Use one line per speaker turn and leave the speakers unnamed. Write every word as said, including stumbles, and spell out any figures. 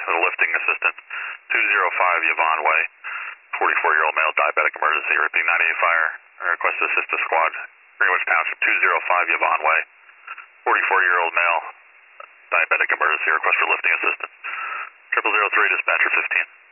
as a lifting assistant. two oh five Yvonne Way, forty-four-year-old male, diabetic emergency. Repeat, ninety-eight Fire, request to assist the squad. Greenwich Township, two oh five Yvonne Way, forty-four-year-old male, diabetic emergency. Request for lifting assistant. Triple zero three, dispatcher fifteen.